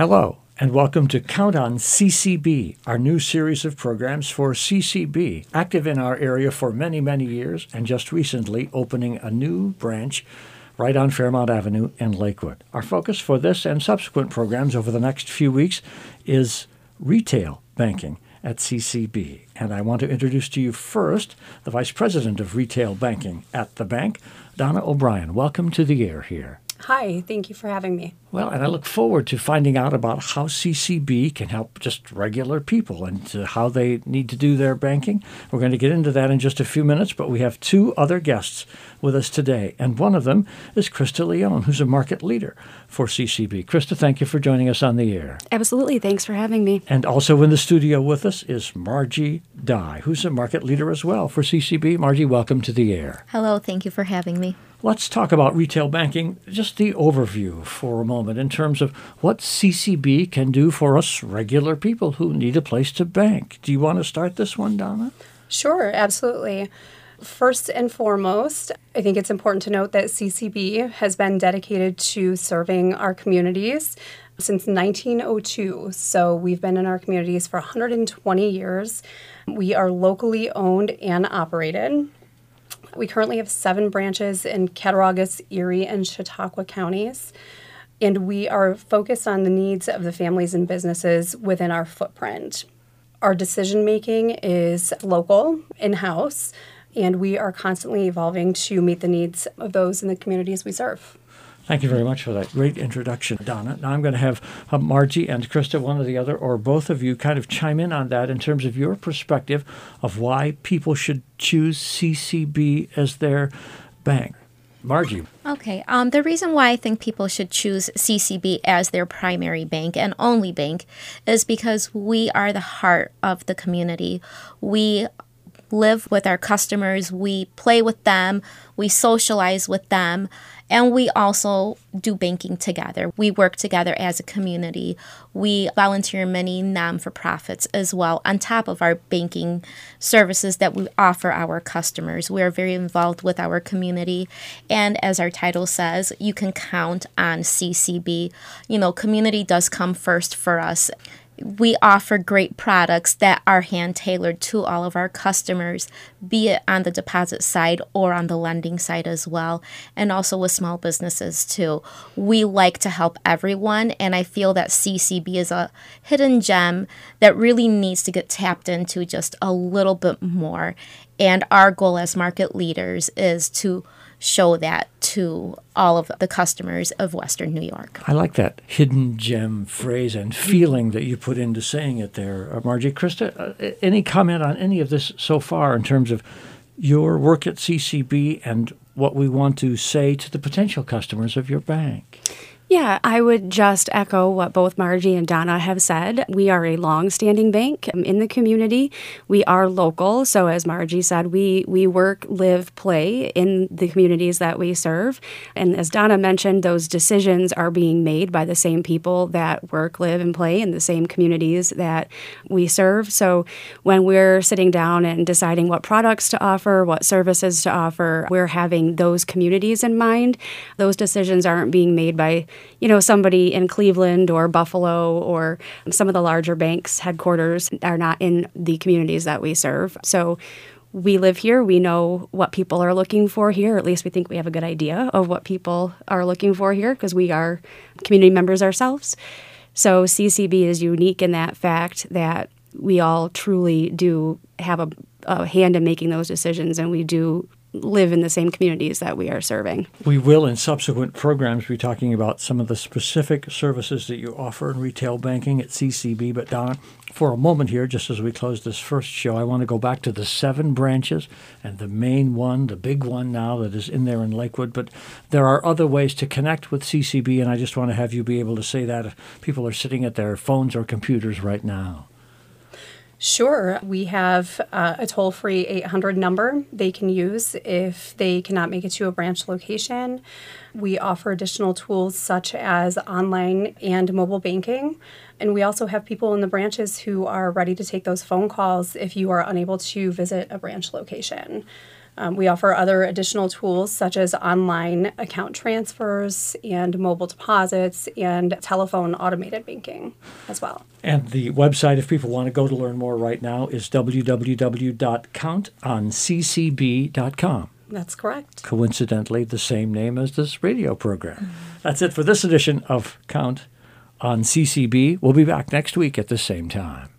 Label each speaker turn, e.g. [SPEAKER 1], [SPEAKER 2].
[SPEAKER 1] Hello, and welcome to Count on CCB, our new series of programs for CCB, active in our area for many, many years, and just recently opening a new branch right on Fairmount Avenue in Lakewood. Our focus for this and subsequent programs over the next few weeks is retail banking at CCB. And I want to introduce to you first the Vice President of Retail Banking at the bank, Donna O'Brien. Welcome to the air here.
[SPEAKER 2] Hi, thank you for having me.
[SPEAKER 1] Well, and I look forward to finding out about how CCB can help just regular people and how they need to do their banking. We're going to get into that in just a few minutes, but we have two other guests with us today, and one of them is Krista Leone, who's a market leader for CCB. Krista, thank you for joining us on the air.
[SPEAKER 2] Absolutely, thanks for having me.
[SPEAKER 1] And also in the studio with us is Margie Dye, who's a market leader as well for CCB. Margie, welcome to the air.
[SPEAKER 3] Hello, thank you for having me.
[SPEAKER 1] Let's talk about retail banking, just the overview for a moment in terms of what CCB can do for us regular people who need a place to bank. Do you want to start this one, Donna?
[SPEAKER 2] Sure, absolutely. First and foremost, I think it's important to note that CCB has been dedicated to serving our communities since 1902. So we've been in our communities for 120 years. We are locally owned and operated. We currently have 7 branches in Cattaraugus, Erie, and Chautauqua counties, and we are focused on the needs of the families and businesses within our footprint. Our decision-making is local, in-house, and we are constantly evolving to meet the needs of those in the communities we serve.
[SPEAKER 1] Thank you very much for that great introduction, Donna. Now I'm going to have Margie and Krista, one or the other, or both of you, kind of chime in on that in terms of your perspective of why people should choose CCB as their bank. Margie.
[SPEAKER 3] Okay, the reason why I think people should choose CCB as their primary bank and only bank is because we are the heart of the community. We live with our customers, we play with them, we socialize with them, and we also do banking together. We work together as a community. We volunteer in many non-for-profits as well, on top of our banking services that we offer our customers. We are very involved with our community, and as our title says, you can count on CCB. You know, community does come first for us. We offer great products that are hand-tailored to all of our customers, be it on the deposit side or on the lending side as well, and also with small businesses too. We like to help everyone, and I feel that CCB is a hidden gem that really needs to get tapped into just a little bit more. And our goal as market leaders is to show that to all of the customers of Western New York.
[SPEAKER 1] I like that hidden gem phrase and feeling that you put into saying it there, Margie. Krista, any comment on any of this so far in terms of your work at CCB and what we want to say to the potential customers of your bank?
[SPEAKER 4] Yeah, I would just echo what both Margie and Donna have said. We are a long-standing bank in the community. We are local, so as Margie said, we work, live, play in the communities that we serve. And as Donna mentioned, those decisions are being made by the same people that work, live, and play in the same communities that we serve. So when we're sitting down and deciding what products to offer, what services to offer, we're having those communities in mind. Those decisions aren't being made by somebody in Cleveland or Buffalo, or some of the larger banks' headquarters are not in the communities that we serve. So we live here. We know what people are looking for here. At least we think we have a good idea of what people are looking for here because we are community members ourselves. So CCB is unique in that fact that we all truly do have a hand in making those decisions, and we do live in the same communities that we are serving.
[SPEAKER 1] We will, in subsequent programs, be talking about some of the specific services that you offer in retail banking at CCB. But Donna, for a moment here, just as we close this first show, I want to go back to the 7 branches and the main one, the big one now that is in there in Lakewood. But there are other ways to connect with CCB, and I just want to have you be able to say that if people are sitting at their phones or computers right now.
[SPEAKER 2] Sure. We have a toll-free 800 number they can use if they cannot make it to a branch location. We offer additional tools such as online and mobile banking. And we also have people in the branches who are ready to take those phone calls if you are unable to visit a branch location. We offer other additional tools such as online account transfers and mobile deposits and telephone automated banking as well.
[SPEAKER 1] And the website, if people want to go to learn more right now, is www.countonccb.com.
[SPEAKER 2] That's correct.
[SPEAKER 1] Coincidentally, the same name as this radio program. That's it for this edition of Count on CCB. We'll be back next week at the same time.